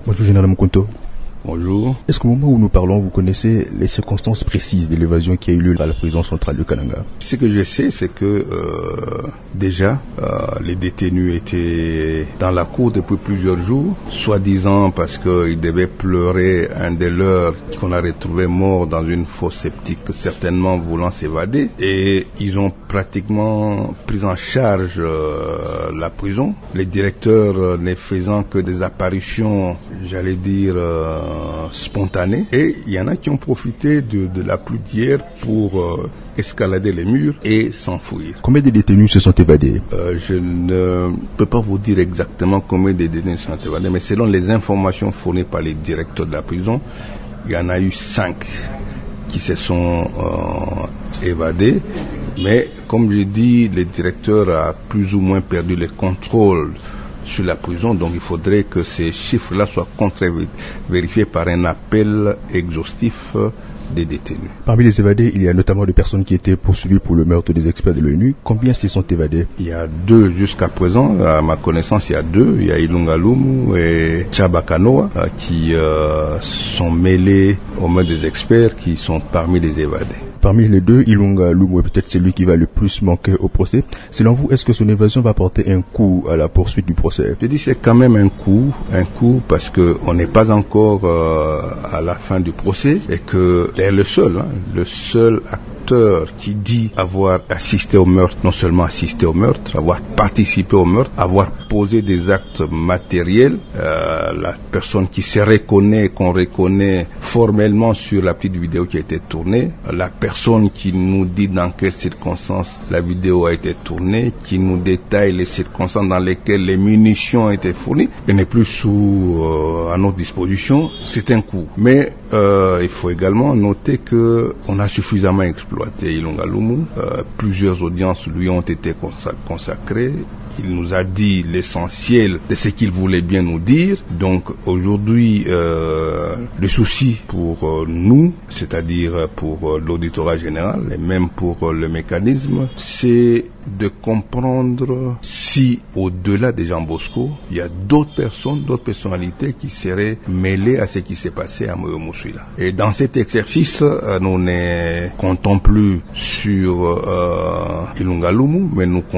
Bonjour Général Moukonto. Bonjour. Est-ce qu'au moment où nous parlons, vous connaissez les circonstances précises de l'évasion qui a eu lieu à la prison centrale de Kananga? Ce que je sais, c'est que déjà, les détenus étaient dans la cour depuis plusieurs jours, soi-disant parce qu'ils devaient pleurer un des leurs qu'on a retrouvé mort dans une fosse septique, certainement voulant s'évader. Et ils ont pratiquement pris en charge la prison. Les directeurs ne faisant que des apparitions, j'allais dire, spontanées. Et il y en a qui ont profité de la pluie d'hier pour escalader les murs et s'enfuir. Combien de détenus se sont évadés? Je ne peux pas vous dire exactement combien de détenus se sont évadés, mais selon les informations fournies par les directeurs de la prison, il y en a eu 5 qui se sont évadés. Mais comme je dis, le directeur a plus ou moins perdu le contrôle sur la prison, donc il faudrait que ces chiffres-là soient contre-vérifiés par un appel exhaustif des détenus. Parmi les évadés, il y a notamment des personnes qui étaient poursuivies pour le meurtre des experts de l'ONU. Combien se sont évadés? Il y a 2 jusqu'à présent, à ma connaissance il y a 2, il y a Ilunga Lumu et Tchabakanoa qui sont mêlés au meurtre des experts qui sont parmi les évadés. Parmi les 2, Ilunga Lumu est peut-être celui qui va le plus manquer au procès. Selon vous, est-ce que son évasion va porter un coup à la poursuite du procès? Je dis c'est quand même un coup parce qu'on n'est pas encore à la fin du procès et que est le seul acteur qui dit avoir assisté au meurtre, non seulement assisté au meurtre, avoir participé au meurtre, avoir posé des actes matériels, la personne qui se reconnaît, qu'on reconnaît formellement sur la petite vidéo qui a été tournée, la personne qui nous dit dans quelles circonstances la vidéo a été tournée, qui nous détaille les circonstances dans lesquelles les munitions ont été fournies, elle n'est plus à notre disposition, c'est un coup. Mais il faut également noter qu'on a suffisamment exploité Ilunga Lumu, plusieurs audiences lui ont été consacrées, il nous a dit l'essentiel de ce qu'il voulait bien nous dire. Donc aujourd'hui, le souci pour nous, c'est-à-dire pour l'auditorat général et même pour le mécanisme, c'est de comprendre si au-delà de Jean Bosco, il y a d'autres personnes, d'autres personnalités qui seraient mêlées à ce qui s'est passé à Moyo Moussouila. Et dans cet exercice, nous ne comptons plus sur Ilunga Lumu, mais nous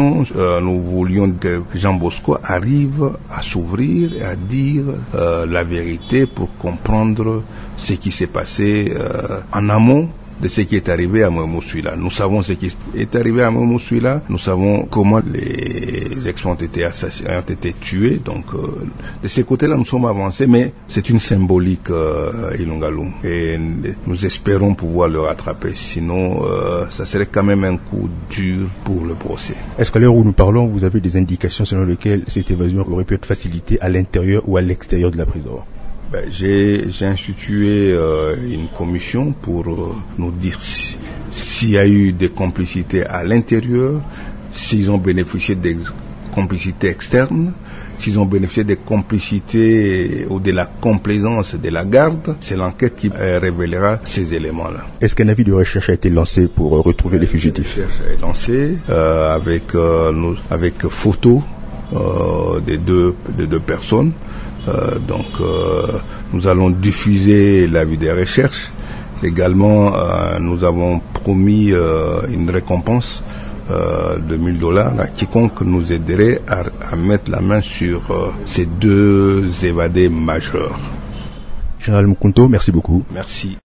voulions que Jean Bosco arrive à s'ouvrir et à dire la vérité pour comprendre ce qui s'est passé en amont de ce qui est arrivé à Moyo Moussouila. Nous savons ce qui est arrivé à Moyo Moussouila, nous savons comment les experts ont été tués, donc de ce côté-là nous sommes avancés, mais c'est une symbolique Ilunga Lumu et nous espérons pouvoir le rattraper, sinon ça serait quand même un coup dur pour le procès. Est-ce qu'à l'heure où nous parlons, vous avez des indications selon lesquelles cette évasion aurait pu être facilitée à l'intérieur ou à l'extérieur de la prison? J'ai institué une commission pour nous dire s'il y a eu des complicités à l'intérieur, s'ils ont bénéficié des complicités externes, s'ils ont bénéficié des complicités ou de la complaisance de la garde. C'est l'enquête qui révélera ces éléments-là. Est-ce qu'un avis de recherche a été lancé pour retrouver les fugitifs? La recherche est lancée avec photos des deux personnes. Donc nous allons diffuser l'avis des recherches. Également, nous avons promis une récompense de $1000 à quiconque nous aiderait à mettre la main sur ces 2 évadés majeurs. Général Moukonto, merci beaucoup. Merci.